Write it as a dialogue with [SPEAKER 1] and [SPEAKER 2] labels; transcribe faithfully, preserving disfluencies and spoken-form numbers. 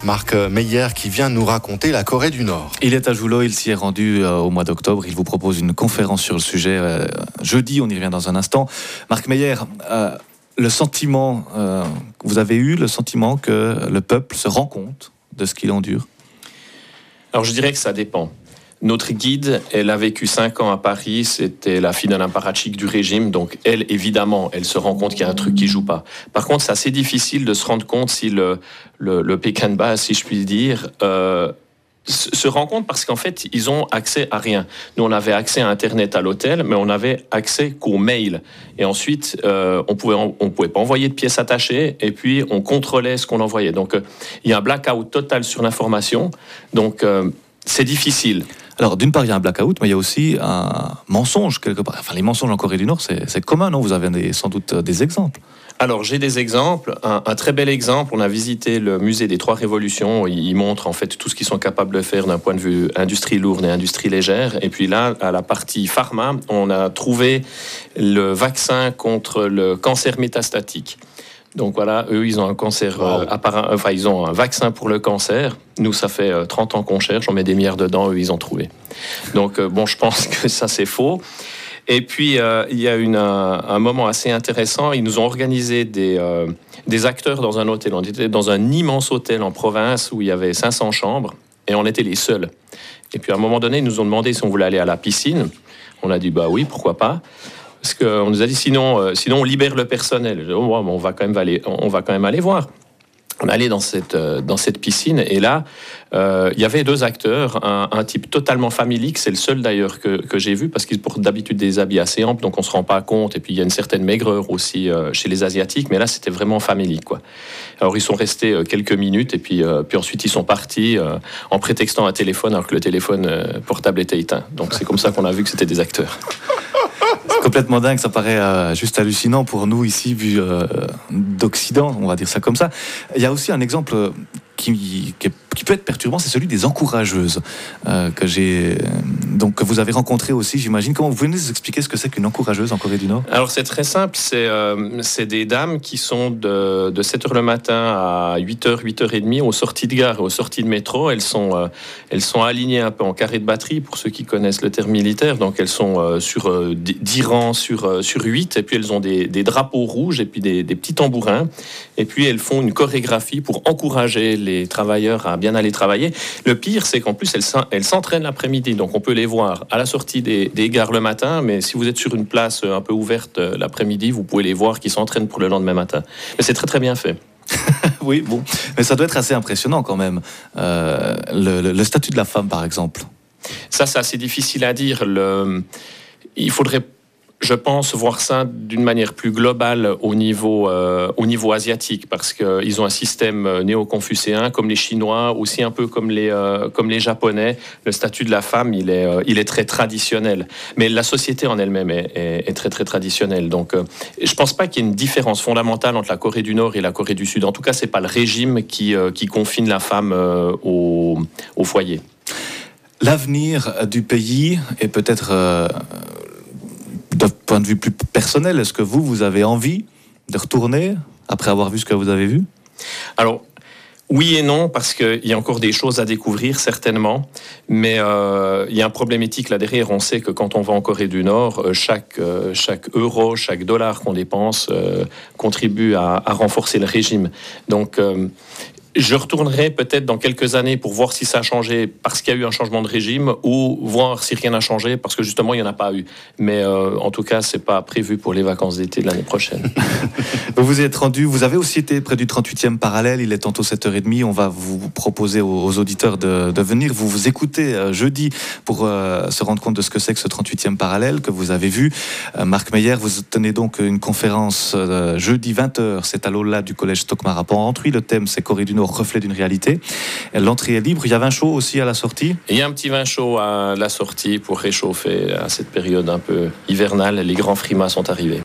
[SPEAKER 1] Marc Meyer qui vient nous raconter la Corée du Nord.
[SPEAKER 2] Il est à Joulot, il s'y est rendu euh, au mois d'octobre. Il vous propose une conférence sur le sujet euh, jeudi, on y revient dans un instant. Marc Meyer, euh, le sentiment, euh, vous avez eu le sentiment que le peuple se rend compte de ce qu'il endure?
[SPEAKER 3] Alors je dirais que ça dépend. Notre guide, elle a vécu cinq ans à Paris, c'était la fille d'un apparatchik du régime, donc elle, évidemment, elle se rend compte qu'il y a un truc qui joue pas. Par contre, c'est assez difficile de se rendre compte si le, le, le Pékin de base, si je puis dire, euh, se rend compte parce qu'en fait, ils ont accès à rien. Nous, on avait accès à Internet à l'hôtel, mais on n'avait accès qu'aux mails. Et ensuite, euh, on pouvait, on pouvait pas envoyer de pièces attachées, et puis on contrôlait ce qu'on envoyait. Donc, euh, il y a un blackout total sur l'information. Donc, euh, c'est difficile.
[SPEAKER 2] Alors, d'une part, il y a un blackout, mais il y a aussi un mensonge quelque part. Enfin, les mensonges en Corée du Nord, c'est, c'est commun, non? Vous avez des, sans doute des exemples.
[SPEAKER 3] Alors, j'ai des exemples. Un, un très bel exemple, on a visité le musée des Trois Révolutions. Il, il montre en fait tout ce qu'ils sont capables de faire d'un point de vue industrie lourde et industrie légère. Et puis là, à la partie pharma, on a trouvé le vaccin contre le cancer métastatique. Donc voilà, eux, ils ont un cancer, wow. euh, apparent, enfin, ils ont un vaccin pour le cancer. Nous, ça fait euh, trente ans qu'on cherche, on met des milliards dedans, eux, ils ont trouvé. Donc, euh, bon, je pense que ça, c'est faux. Et puis, euh, il y a une, un, un moment assez intéressant. Ils nous ont organisé des, euh, des acteurs dans un hôtel. On était dans un immense hôtel en province où il y avait cinq cents chambres et on était les seuls. Et puis, à un moment donné, ils nous ont demandé si on voulait aller à la piscine. On a dit, bah oui, pourquoi pas. Parce qu'on nous a dit, sinon, euh, sinon on libère le personnel. Dit, oh, on, va quand même aller, on va quand même aller voir. On allait dans cette, euh, dans cette piscine et là, euh, il y avait deux acteurs, un, un type totalement familique, c'est le seul d'ailleurs que, que j'ai vu, parce qu'ils portent d'habitude des habits assez amples, donc on ne se rend pas compte, et puis il y a une certaine maigreur aussi euh, chez les Asiatiques, mais là c'était vraiment familique, quoi. Alors ils sont restés euh, quelques minutes, et puis, euh, puis ensuite ils sont partis euh, en prétextant un téléphone, alors que le téléphone euh, portable était éteint. Donc c'est comme ça qu'on a vu que c'était des acteurs.
[SPEAKER 2] C'est complètement dingue, ça paraît euh, juste hallucinant pour nous ici, vu euh, d'Occident, on va dire ça comme ça. Il y a aussi un exemple qui, qui, qui peut être perturbant, c'est celui des encourageuses euh, que j'ai, donc que vous avez rencontré aussi, j'imagine. Comment vous pouvez nous expliquer ce que c'est qu'une encourageuse en Corée du Nord?
[SPEAKER 3] Alors c'est très simple, c'est, euh, c'est des dames qui sont de, de sept heures le matin à huit heures, huit heures trente aux sorties de gare et aux sorties de métro. Elles sont, euh, elles sont alignées un peu en carré de batterie, pour ceux qui connaissent le terme militaire. Donc elles sont euh, sur euh, dix rangs sur, euh, sur huit, et puis elles ont des, des drapeaux rouges et puis des, des petits tambourins. Et puis elles font une chorégraphie pour encourager les travailleurs à bien aller travailler. Le pire, c'est qu'en plus, elles, elles s'entraînent l'après-midi. Donc, on peut les voir à la sortie des, des gares le matin, mais si vous êtes sur une place un peu ouverte l'après-midi, vous pouvez les voir qui s'entraînent pour le lendemain matin. Mais c'est très, très bien fait.
[SPEAKER 2] Oui, bon. Mais ça doit être assez impressionnant quand même. Euh, le, le, le statut de la femme, par exemple.
[SPEAKER 3] Ça, c'est assez difficile à dire. Le... Il faudrait... Je pense voir ça d'une manière plus globale au niveau, euh, au niveau asiatique, parce qu'ils ont un système néo-confucéen, comme les Chinois, aussi un peu comme les, euh, comme les Japonais. Le statut de la femme, il est, euh, il est très traditionnel. Mais la société en elle-même est, est, est très, très traditionnelle. Donc, euh, je ne pense pas qu'il y ait une différence fondamentale entre la Corée du Nord et la Corée du Sud. En tout cas, ce n'est pas le régime qui, euh, qui confine la femme euh, au, au foyer.
[SPEAKER 2] L'avenir du pays est peut-être... Euh d'un point de vue plus personnel, est-ce que vous, vous avez envie de retourner après avoir vu ce que vous avez vu?
[SPEAKER 3] Alors, oui et non, parce qu'il y a encore des choses à découvrir, certainement. Mais euh, il y a un problème éthique là derrière. On sait que quand on va en Corée du Nord, chaque, euh, chaque euro, chaque dollar qu'on dépense euh, contribue à, à renforcer le régime. Donc... Euh, Je retournerai peut-être dans quelques années pour voir si ça a changé parce qu'il y a eu un changement de régime, ou voir si rien n'a changé parce que justement il n'y en a pas eu. Mais euh, en tout cas, ce n'est pas prévu pour les vacances d'été de l'année prochaine.
[SPEAKER 2] Vous vous êtes rendu, vous avez aussi été près du trente-huitième parallèle, il est tantôt sept heures trente, on va vous proposer aux, aux auditeurs de, de venir, vous vous écoutez euh, jeudi pour euh, se rendre compte de ce que c'est que ce trente-huitième parallèle que vous avez vu. Euh, Marc Meyer, vous tenez donc une conférence euh, jeudi vingt heures, c'est à l'aula du collège Stockmar à Port-Rentruy, le thème c'est Corée du Nord, reflet d'une réalité. L'entrée est libre, il y a vin chaud aussi à la sortie?
[SPEAKER 3] Il y a un petit vin chaud à la sortie pour réchauffer à cette période un peu hivernale, les grands frimas sont arrivés.